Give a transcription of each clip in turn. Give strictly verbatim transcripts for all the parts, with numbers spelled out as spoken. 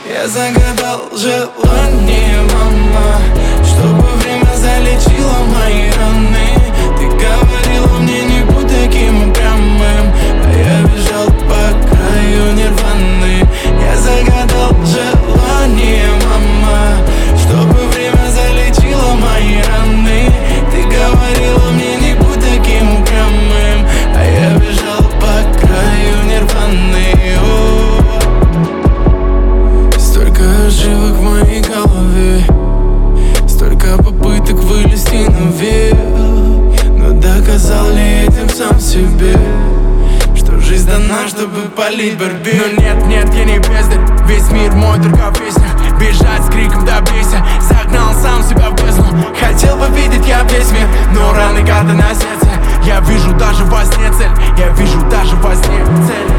Я загадал желание, мама, чтобы время залечило мои раны. Ты говорила мне, не будь таким упрямым, а я бежал по краю нирваны. Я загадал желание, мама, чтобы время залечило мои раны. Ты говорила мне, не будь таким упрямым, а я бежал по краю нирваны. Столько ошибок в моей голове, столько попыток вылезти наверх, но доказал ли этим сам себе, что жизнь дана, чтобы полить борьбе? Но нет, нет, я не бездарь, весь мир мой, только песня. Бежать с криком добейся, загнал сам себя в бездну. Хотел бы видеть я весь мир, но раны карты на сердце. Я вижу даже во сне цель, я вижу даже во сне цель.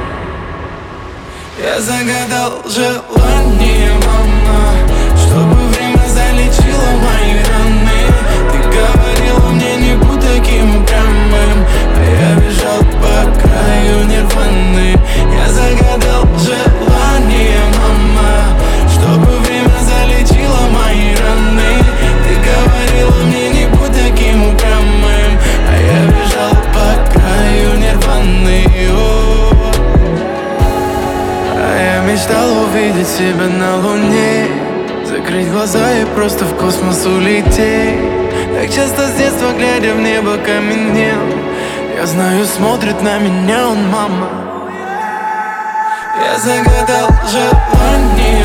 Я загадал желание, мама, чтобы время залечило мои раны. Ты говорила мне, не будь таким упрямым, а я бежал по краю нирваны. Я загадал желание, мама, чтобы время залечило мои раны. Ты говорила мне, не будь таким упрямым, а я бежал по краю нирваны. Мечтал увидеть себя на луне, закрыть глаза и просто в космос улететь. Так часто с детства, глядя в небо, каменел. Я знаю, смотрит на меня он, мама. Я загадал желание,